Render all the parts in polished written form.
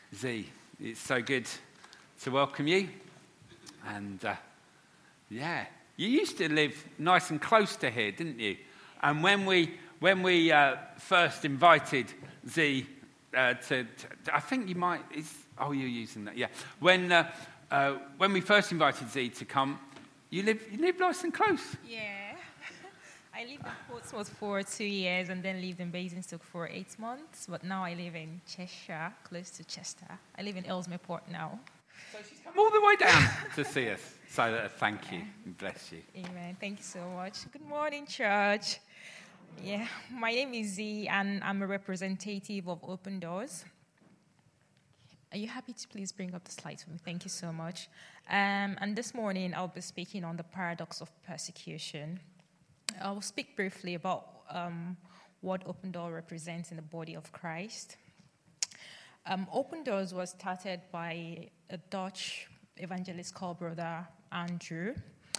Z. It's so good to welcome you. And you used to live nice and close to here, didn't you? And when we first invited Z to I think you might. You're using that, yeah. When we first invited Z to come, you live nice and close. Yeah. I lived in Portsmouth for 2 years and then lived in Basingstoke for 8 months. But now I live in Cheshire, close to Chester. I live in Ellesmere Port now. So she's come all the way down to see us. So thank you. Bless you. Amen. Thank you so much. Good morning, church. Yeah, my name is Z and I'm a representative of Open Doors. Are you happy to please bring up the slides for me? Thank you so much. And this morning I'll be speaking on the paradox of persecution. I will speak briefly about what Open Door represents in the body of Christ. Open Doors was started by a Dutch evangelist called Brother Andrew.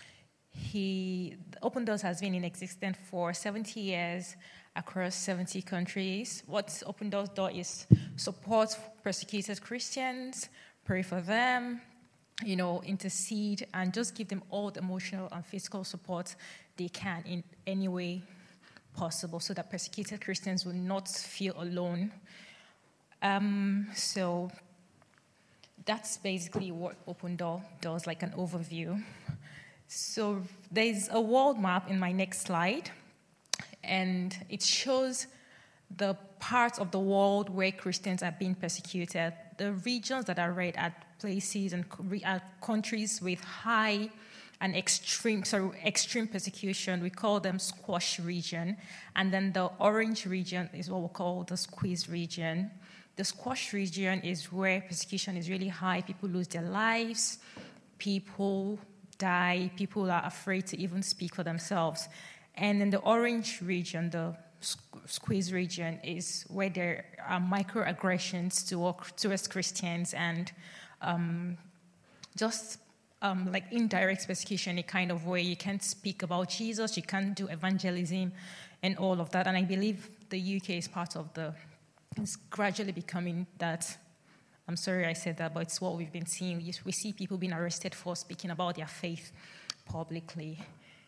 Open Doors has been in existence for 70 years across 70 countries. What Open Doors does is support persecuted Christians, pray for them, intercede, and just give them all the emotional and physical support they can in any way possible so that persecuted Christians will not feel alone. So that's basically what Open Door does, like an overview. So there's a world map in my next slide, and it shows the parts of the world where Christians are being persecuted. The regions that are red are places and countries with high and extreme persecution. We call them squash region. And then the orange region is what we call the squeeze region. The squash region is where persecution is really high. People lose their lives. People die. People are afraid to even speak for themselves. And in the orange region, the squeeze region, is where there are microaggressions towards Christians and like indirect persecution, a kind of way. You can't speak about Jesus, you can't do evangelism and all of that. And I believe the UK is part of it's gradually becoming that. I'm sorry I said that, but it's what we've been seeing. We see people being arrested for speaking about their faith publicly.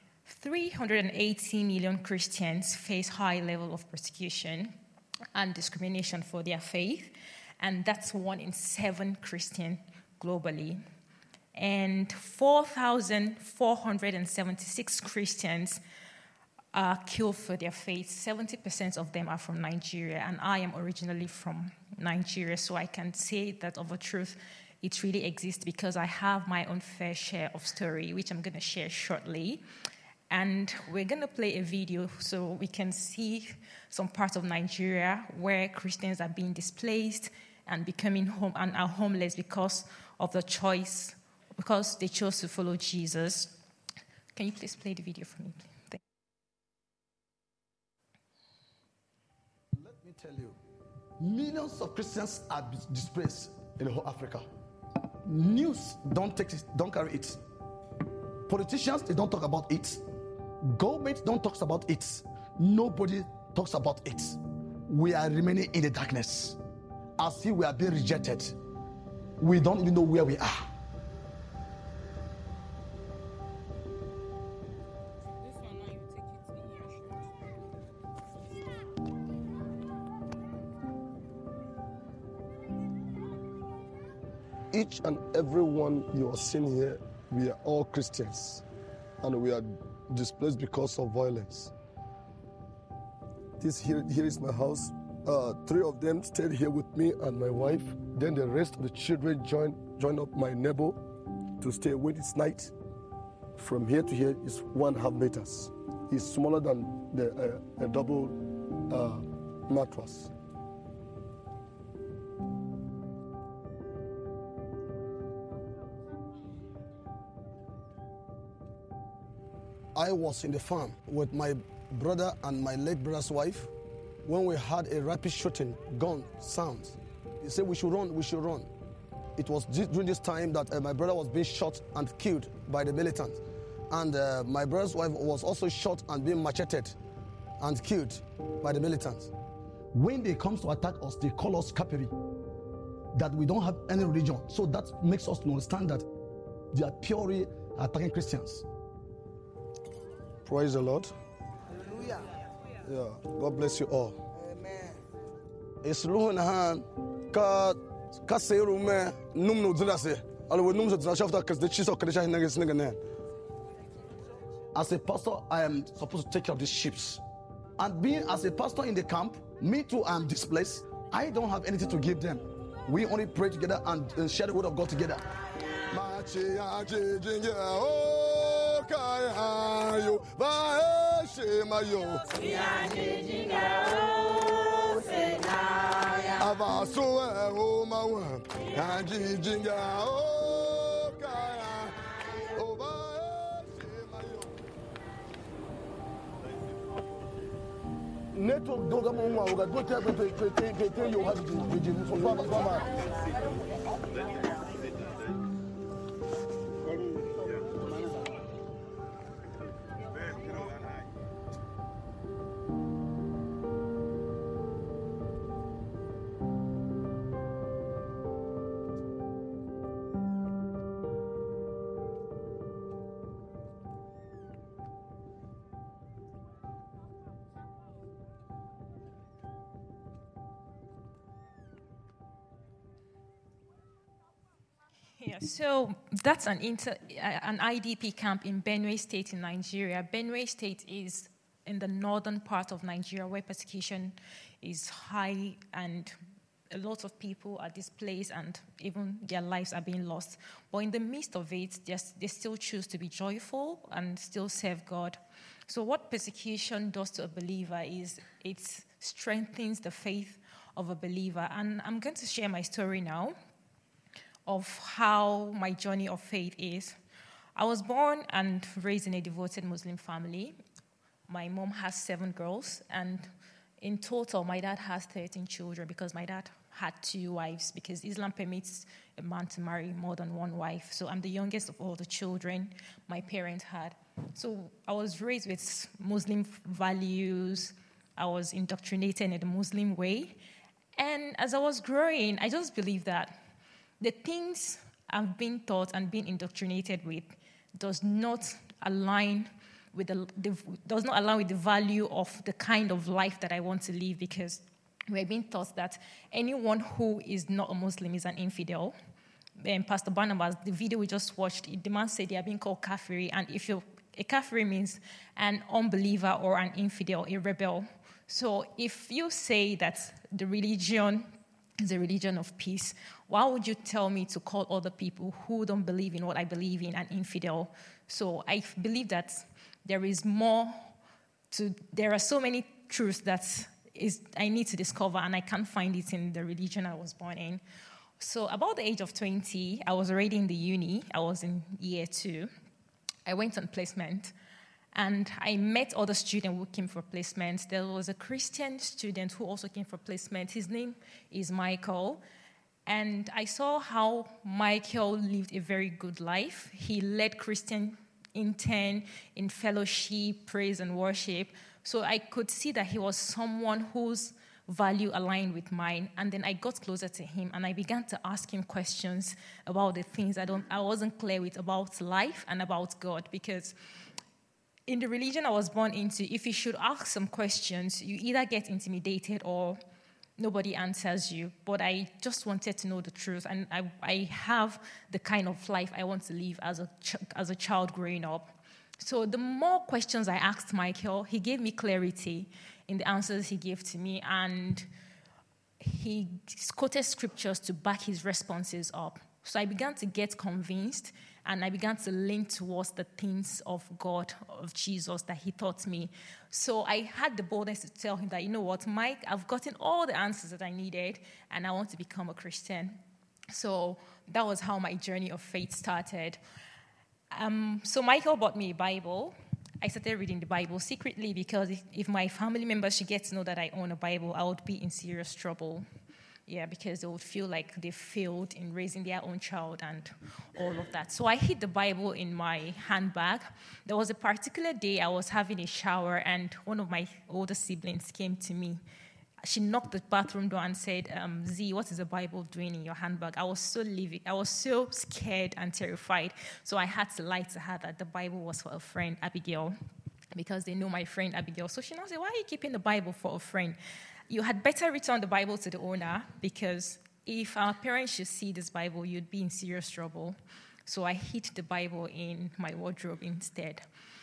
380 million Christians face high level of persecution and discrimination for their faith, and that's 1 in 7 Christians globally. And 4,476 Christians are killed for their faith. 70% of them are from Nigeria, and I am originally from Nigeria, so I can say that of a truth, it really exists because I have my own fair share of story, which I'm going to share shortly. And we're going to play a video so we can see some parts of Nigeria where Christians are being displaced and becoming are homeless because of the choice, because they chose to follow Jesus. Can you please play the video for me, please? Let me tell you, millions of Christians are displaced in the whole Africa. News don't carry it. Politicians, they don't talk about it. Government don't talk about it. Nobody talks about it. We are remaining in the darkness. As if we are being rejected. We don't even know where we are. Each and every one you are seeing here, we are all Christians, and we are displaced because of violence. Here is my house. 3 of them stayed here with me and my wife. Then the rest of the children joined up my neighbor to stay away this night. From here to here is 1.5 meters. It's smaller than a double mattress. I was in the farm with my brother and my late brother's wife when we had a rapid shooting, gun sounds. He said we should run. It was during this time that my brother was being shot and killed by the militants. And my brother's wife was also shot and being macheted and killed by the militants. When they come to attack us, they call us Kapiri. that we don't have any religion. So that makes us to understand that they are purely attacking Christians. Praise the Lord. Hallelujah. Yeah. God bless you all. Amen. It's Luhan ka serume numno dilase. Alwe numzo dilashafta because the chiso kadesha hinagis nigga. As a pastor, I am supposed to take care of these sheep. And being as a pastor in the camp, me too, I am displaced. I don't have anything to give them. We only pray together and share the word of God together. Network doga mwa uga dote pete yo hadi jiji so fama. Yeah, so that's an IDP camp in Benue State in Nigeria. Benue State is in the northern part of Nigeria where persecution is high and a lot of people are displaced and even their lives are being lost. But in the midst of it, they still choose to be joyful and still serve God. So what persecution does to a believer is it strengthens the faith of a believer. And I'm going to share my story now of how my journey of faith is. I was born and raised in a devoted Muslim family. My mom has 7 girls, and in total, my dad has 13 children because my dad had 2 wives because Islam permits a man to marry more than 1 wife. So I'm the youngest of all the children my parents had. So I was raised with Muslim values. I was indoctrinated in the Muslim way. And as I was growing, I just believed that the things I've been taught and been indoctrinated with does not align with the value of the kind of life that I want to live, because we're being taught that anyone who is not a Muslim is an infidel. Pastor Barnabas, the video we just watched, the man said they are being called kafiri, and a kafiri means an unbeliever or an infidel, a rebel. So if you say that the religion is a religion of peace, why would you tell me to call other people who don't believe in what I believe in an infidel? So I believe that there are so many truths that I need to discover, and I can't find it in the religion I was born in. So about the age of 20, I was already in the uni. I was in year 2. I went on placement, and I met other students who came for placement. There was a Christian student who also came for placement. His name is Michael. And I saw how Michael lived a very good life. He led Christian intern in fellowship, praise, and worship. So I could see that he was someone whose value aligned with mine. And then I got closer to him, and I began to ask him questions about the things I wasn't clear with about life and about God. Because in the religion I was born into, if you should ask some questions, you either get intimidated or nobody answers you. But I just wanted to know the truth, and I have the kind of life I want to live as a child growing up. So the more questions I asked Michael, he gave me clarity in the answers he gave to me, and he quoted scriptures to back his responses up. So I began to get convinced, and I began to lean towards the things of God, of Jesus that he taught me. So I had the boldness to tell him that, you know what, Mike, I've gotten all the answers that I needed, and I want to become a Christian. So that was how my journey of faith started. So Michael bought me a Bible. I started reading the Bible secretly because if my family members should get to know that I own a Bible, I would be in serious trouble. Yeah, because they would feel like they failed in raising their own child and all of that. So I hid the Bible in my handbag. There was a particular day I was having a shower, and one of my older siblings came to me She knocked the bathroom door and said, Z, what is the Bible doing in your handbag? I was so scared and terrified. So I had to lie to her that the Bible was for a friend, Abigail, because they know my friend Abigail. So she now said, why are you keeping the Bible for a friend? You had better return the Bible to the owner, because if our parents should see this Bible, you'd be in serious trouble. So I hid the Bible in my wardrobe instead.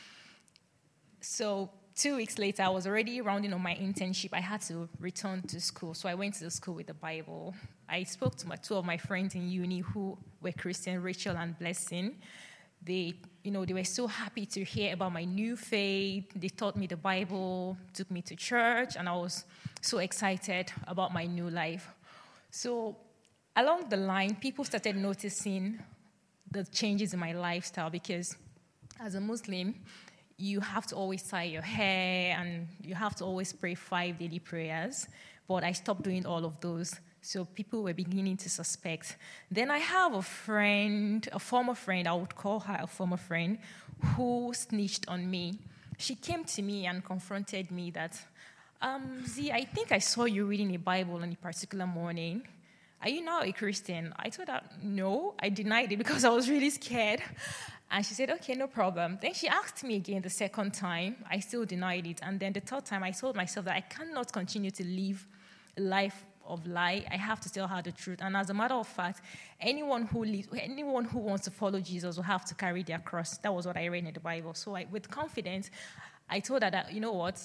So 2 weeks later, I was already rounding on my internship. I had to return to school. So I went to the school with the Bible. I spoke to two of my friends in uni who were Christian, Rachel and Blessing. They were so happy to hear about my new faith. They taught me the Bible, took me to church, and I was so excited about my new life. So along the line, people started noticing the changes in my lifestyle, because as a Muslim, you have to always tie your hair and you have to always pray 5 daily prayers. But I stopped doing all of those. So people were beginning to suspect. Then I have a former friend, I would call her a former friend, who snitched on me. She came to me and confronted me that, Z, I think I saw you reading a Bible on a particular morning. Are you now a Christian? I told her, no. I denied it because I was really scared. And she said, okay, no problem. Then she asked me again the second time. I still denied it. And then the third time, I told myself that I cannot continue to live a life of lie. I have to tell her the truth. And as a matter of fact, anyone who wants to follow Jesus will have to carry their cross. That was what I read in the Bible. So with confidence, I told her that, you know what,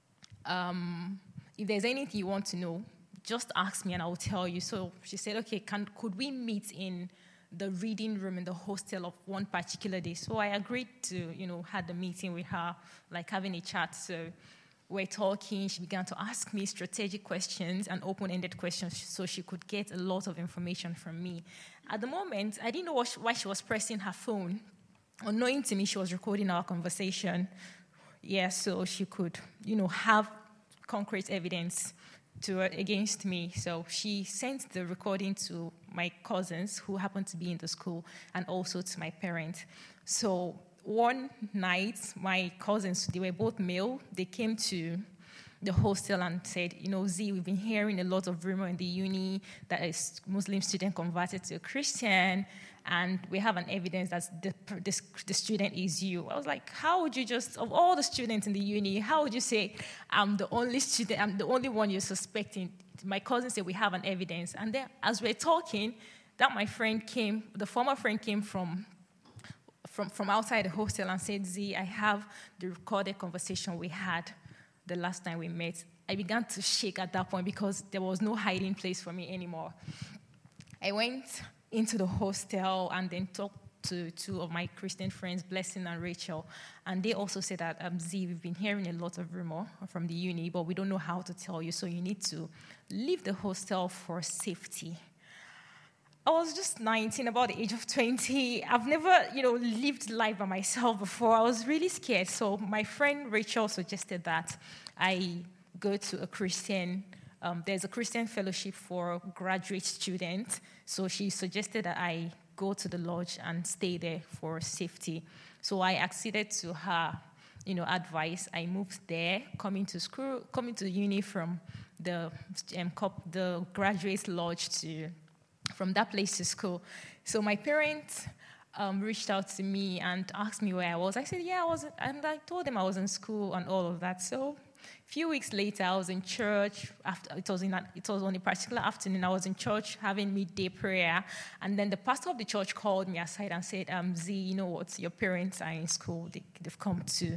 if there's anything you want to know, just ask me and I will tell you. So she said, okay, could we meet in the reading room in the hostel of one particular day? So I agreed to, had the meeting with her, like having a chat. So we're talking. She began to ask me strategic questions and open-ended questions so she could get a lot of information from me. At the moment, I didn't know why she was pressing her phone. Unknowing to me, she was recording our conversation. Yeah, so she could, have concrete evidence against me. So she sent the recording to my cousins who happened to be in the school and also to my parents. So one night, my cousins, they were both male, they came to the hostel and said, Z, we've been hearing a lot of rumor in the uni that a Muslim student converted to a Christian, and we have an evidence that the student is you. I was like, how would you of all the students in the uni, how would you say I'm the only student, I'm the only one you're suspecting? My cousin said, we have an evidence. And then as we're talking, the former friend came from outside the hostel and said, Z, I have the recorded conversation we had the last time we met. I began to shake at that point because there was no hiding place for me anymore. I went into the hostel and then talked to two of my Christian friends, Blessing and Rachel, and they also said that, Z, we've been hearing a lot of rumor from the uni, but we don't know how to tell you, so you need to leave the hostel for safety. I was just 19, about the age of 20. I've never, lived life by myself before. I was really scared. So my friend Rachel suggested that I go to a Christian, there's a Christian fellowship for graduate students. So she suggested that I go to the lodge and stay there for safety. So I acceded to her, advice. I moved there, coming to uni from the graduate lodge from that place to school. So my parents reached out to me and asked me where I was. I said, yeah, I was, and I told them I was in school and all of that. So a few weeks later, I was in church. It was on a particular afternoon. I was in church having midday prayer, and then the pastor of the church called me aside and said, Z, you know what, your parents are in school. They've come to,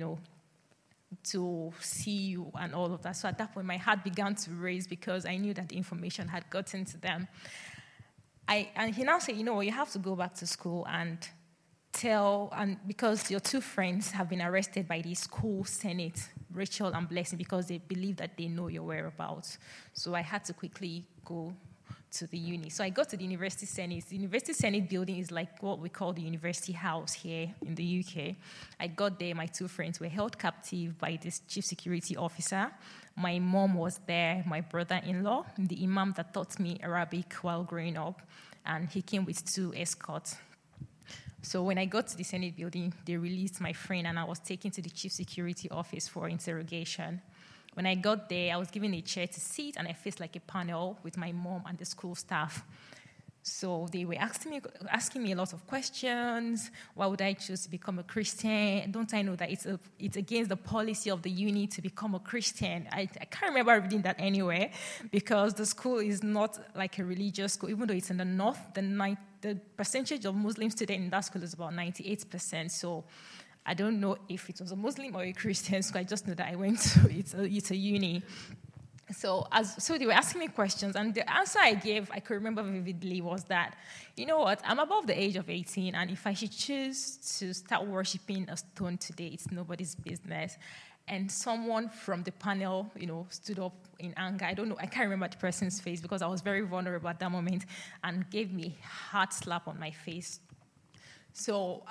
to see you and all of that. So at that point, my heart began to race because I knew that the information had gotten to them. And he now said, you have to go back to school and because your two friends have been arrested by the school senate, Rachel and Blessing, because they believe that they know your whereabouts. So I had to quickly go to the uni. So I got to the University Senate. The University Senate building is like what we call the University House here in the UK. I got there, my two friends were held captive by this chief security officer. My mom was there, my brother-in-law, the imam that taught me Arabic while growing up, and he came with 2 escorts. So when I got to the Senate building, they released my friend, and I was taken to the chief security office for interrogation. When I got there, I was given a chair to sit, and I faced like a panel with my mom and the school staff. So they were asking me a lot of questions. Why would I choose to become a Christian? Don't I know that it's against the policy of the uni to become a Christian? I can't remember reading that anywhere, because the school is not like a religious school. Even though it's in the north, the percentage of Muslim students in that school is about 98%. So I don't know if it was a Muslim or a Christian school. I just know that I went to it's a uni. So they were asking me questions, and the answer I gave, I could remember vividly, was that, you know what, I'm above the age of 18, and if I should choose to start worshiping a stone today, it's nobody's business. And someone from the panel, stood up in anger. I don't know, I can't remember the person's face because I was very vulnerable at that moment, and gave me a hard slap on my face. So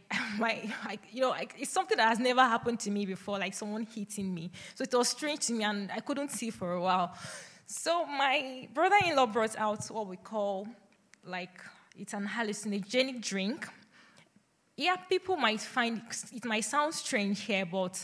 it's something that has never happened to me before, like someone hitting me. So it was strange to me, and I couldn't see for a while. So my brother-in-law brought out what we call, it's an hallucinogenic drink. Yeah, people might find it might sound strange here, but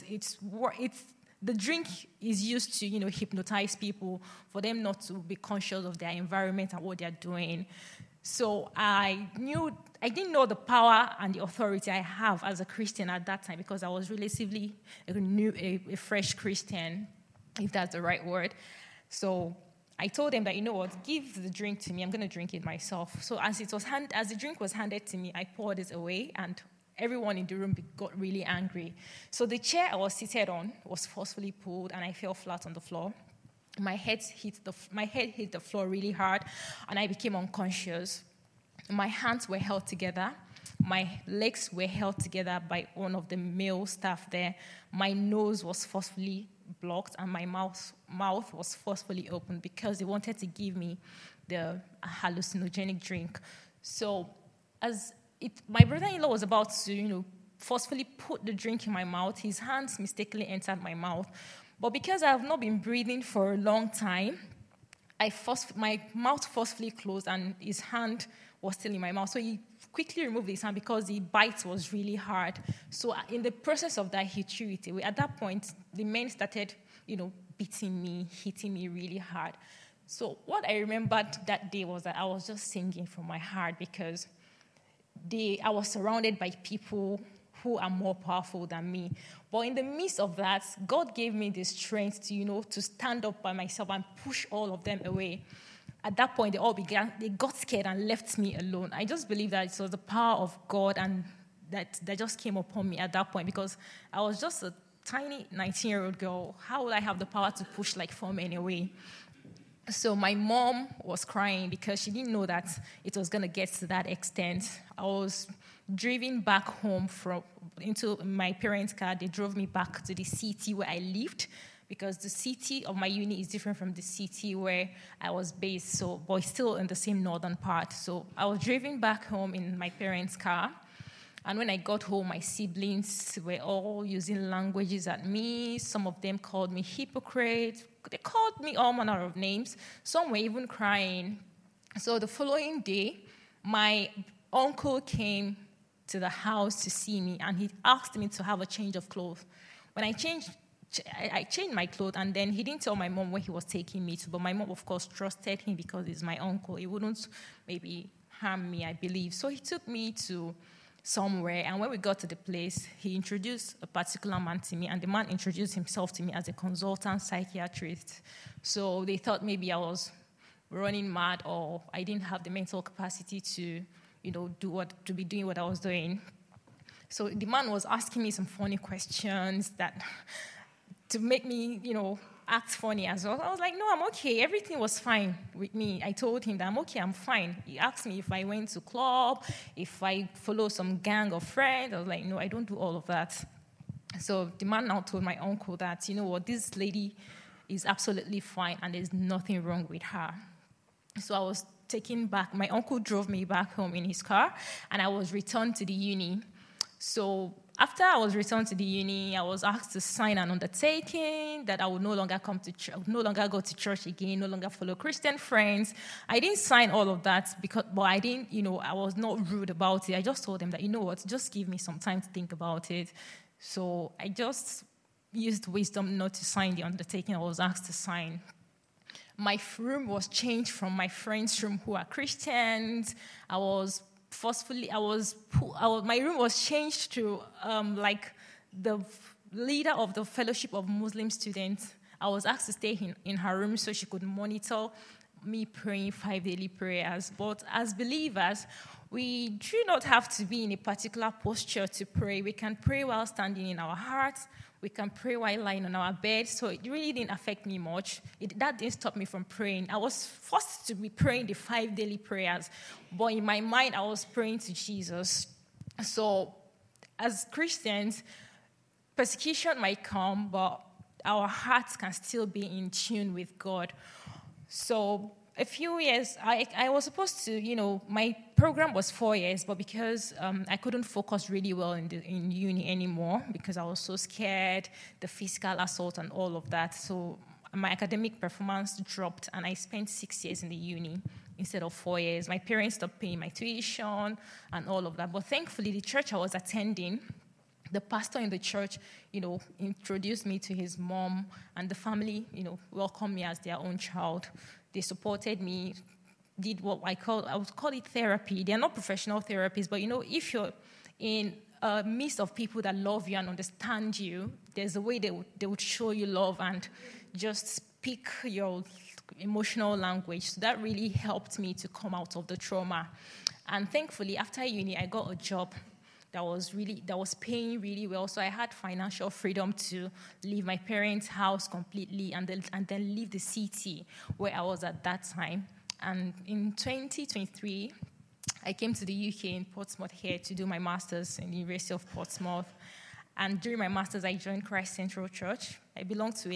the drink is used to, hypnotize people for them not to be conscious of their environment and what they're doing. So I didn't know the power and the authority I have as a Christian at that time, because I was relatively a fresh Christian, if that's the right word. So I told them that, give the drink to me. I'm going to drink it myself. So as the drink was handed to me, I poured it away, and everyone in the room got really angry. So the chair I was seated on was forcefully pulled, and I fell flat on the floor. My head hit the floor really hard, and I became unconscious. My hands were held together. My legs were held together by one of the male staff there. My nose was forcefully blocked, and my mouth was forcefully opened because they wanted to give me the hallucinogenic drink. So my brother-in-law was about to, forcefully put the drink in my mouth, his hands mistakenly entered my mouth. But because I have not been breathing for a long time, my mouth forcefully closed, and his hand was still in my mouth. So he quickly removed his hand because the bite was really hard. So in the process of that, he threw it away. At that point, the men started, beating me, hitting me really hard. So what I remembered that day was that I was just singing from my heart, because I was surrounded by people who are more powerful than me. But in the midst of that, God gave me the strength to stand up by myself and push all of them away. At that point, they got scared and left me alone. I just believe that it was the power of God, and that just came upon me at that point, because I was just a tiny 19-year-old girl. How would I have the power to push 4 men away? So my mom was crying because she didn't know that it was going to get to that extent. I was driven back home into my parents' car. They drove me back to the city where I lived, because the city of my uni is different from the city where I was based, but it's still in the same northern part. So I was driven back home in my parents' car. And when I got home, my siblings were all using languages at me. Some of them called me hypocrite. They called me all manner of names. Some were even crying. So the following day, my uncle came to the house to see me, and he asked me to have a change of clothes. When I changed my clothes, and then he didn't tell my mom where he was taking me to, but my mom, of course, trusted him because he's my uncle. He wouldn't maybe harm me, I believe. So he took me to somewhere, and when we got to the place, he introduced a particular man to me, and the man introduced himself to me as a consultant psychiatrist. So they thought maybe I was running mad, or I didn't have the mental capacity to, be doing what I was doing. So the man was asking me some funny questions to make me, act funny as well. I was like, no, I'm okay. Everything was fine with me. I told him that I'm okay, I'm fine. He asked me if I went to club, if I follow some gang of friends. I was like, no, I don't do all of that. So the man now told my uncle that, this lady is absolutely fine and there's nothing wrong with her. So I was taken back. My uncle drove me back home in his car, and I was returned to the uni. So after I was returned to the uni, I was asked to sign an undertaking that I would no longer no longer go to church again, no longer follow Christian friends. I didn't sign all of that but I didn't, I was not rude about it. I just told them that, just give me some time to think about it. So I just used wisdom not to sign the undertaking I was asked to sign. My room was changed from my friend's room who are Christians. My room was changed to the leader of the Fellowship of Muslim Students. I was asked to stay in her room so she could monitor me praying 5 daily prayers. But as believers, we do not have to be in a particular posture to pray. We can pray while standing in our hearts. We can pray while lying on our bed. So it really didn't affect me much. That didn't stop me from praying. I was forced to be praying the 5 daily prayers. But in my mind, I was praying to Jesus. So as Christians, persecution might come, but our hearts can still be in tune with God. So a few years, I was supposed to, my program was 4 years, but because I couldn't focus really well in uni anymore because I was so scared, the physical assault and all of that. So my academic performance dropped, and I spent 6 years in the uni instead of 4 years. My parents stopped paying my tuition and all of that. But thankfully, the church I was attending, the pastor in the church, introduced me to his mom, and the family, welcomed me as their own child. They supported me, did what I would call it therapy. They're not professional therapists, but if you're in a midst of people that love you and understand you, there's a way they would show you love and just speak your emotional language. So that really helped me to come out of the trauma. And thankfully, after uni, I got a job that was paying really well. So I had financial freedom to leave my parents' house completely and then leave the city where I was at that time. And in 2023, I came to the UK in Portsmouth here to do my master's in the University of Portsmouth. And during my master's, I joined Christ Central Church. I belonged to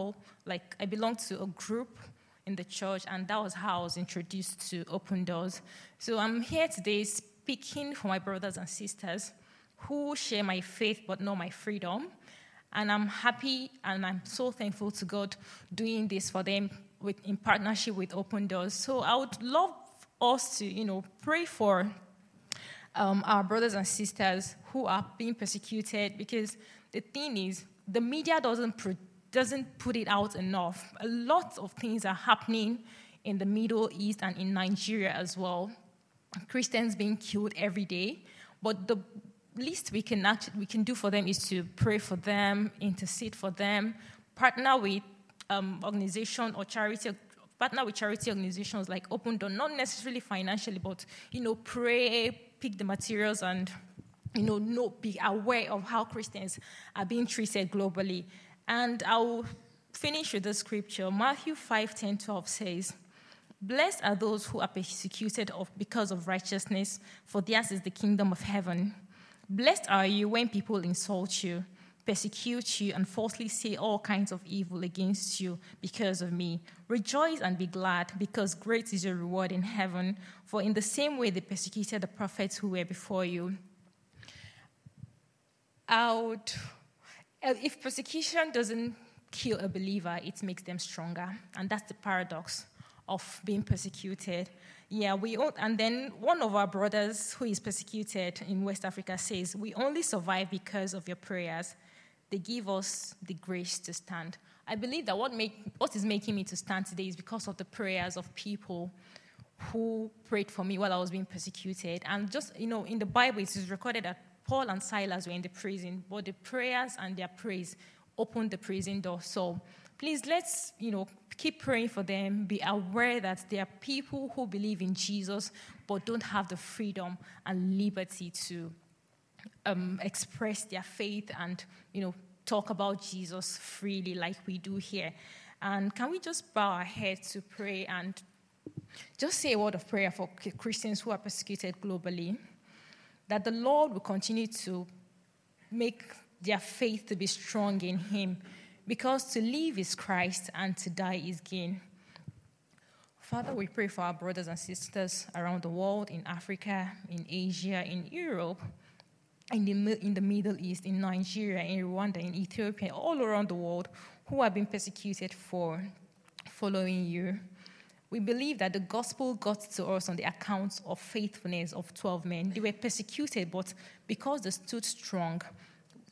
a group in the church, and that was how I was introduced to Open Doors. So I'm here today speaking for my brothers and sisters who share my faith but not my freedom. And I'm happy and I'm so thankful to God doing this for them in partnership with Open Doors. So I would love us to, pray for our brothers and sisters who are being persecuted, because the thing is, the media doesn't put it out enough. A lot of things are happening in the Middle East and in Nigeria as well. Christians being killed every day, but the least we can do for them is to pray for them, intercede for them, partner with charity organizations like Open Door, not necessarily financially, but pray, pick the materials, and be aware of how Christians are being treated globally. And I'll finish with the scripture. Matthew 5:10-12 says, "Blessed are those who are persecuted because of righteousness, for theirs is the kingdom of heaven. Blessed are you when people insult you, persecute you, and falsely say all kinds of evil against you because of me. Rejoice and be glad, because great is your reward in heaven. For in the same way they persecuted the prophets who were before you." If persecution doesn't kill a believer, it makes them stronger. And that's the paradox of being persecuted. And then one of our brothers who is persecuted in West Africa says, "We only survive because of your prayers. They give us the grace to stand." I believe that what is making me to stand today is because of the prayers of people who prayed for me while I was being persecuted. And just, in the Bible, it is recorded that Paul and Silas were in the prison, but the prayers and their praise opened the prison door. So please, let's, keep praying for them. Be aware that there are people who believe in Jesus but don't have the freedom and liberty to express their faith and, talk about Jesus freely like we do here. And can we just bow our heads to pray and just say a word of prayer for Christians who are persecuted globally, that the Lord will continue to make their faith to be strong in Him, because to live is Christ and to die is gain. Father, we pray for our brothers and sisters around the world, in Africa, in Asia, in Europe, in the Middle East, in Nigeria, in Rwanda, in Ethiopia, all around the world, who have been persecuted for following you. We believe that the gospel got to us on the account of faithfulness of 12 men. They were persecuted, but because they stood strong,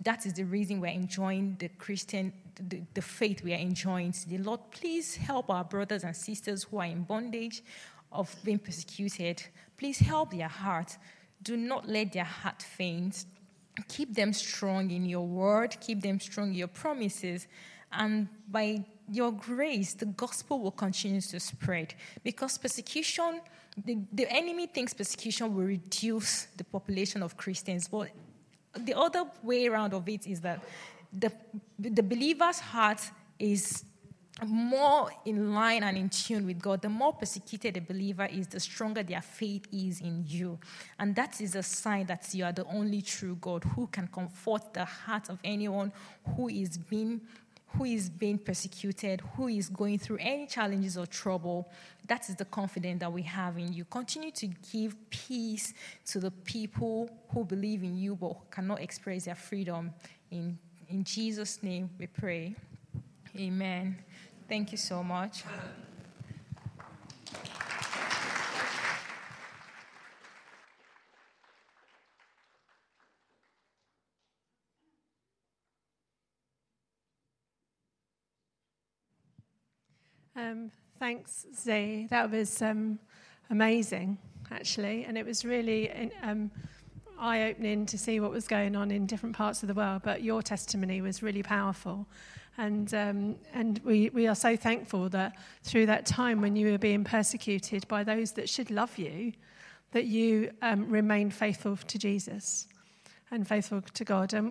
That is the reason we're enjoying the faith we are enjoying today. Lord, please help our brothers and sisters who are in bondage of being persecuted. Please help their heart. Do not let their heart faint. Keep them strong in your word. Keep them strong in your promises. And by your grace, the gospel will continue to spread. Because persecution, the enemy thinks persecution will reduce the population of Christians. But the other way around of it is that the believer's heart is more in line and in tune with God. The more persecuted a believer is, the stronger their faith is in you. And that is a sign that you are the only true God who can comfort the heart of anyone who is being persecuted, who is going through any challenges or trouble. That is the confidence that we have in you. Continue to give peace to the people who believe in you but cannot express their freedom. In Jesus' name we pray. Amen. Thank you so much. Thanks, Zee. That was amazing, actually, and it was really eye-opening to see what was going on in different parts of the world. But your testimony was really powerful, and we are so thankful that through that time when you were being persecuted by those that should love you, that you remained faithful to Jesus and faithful to God.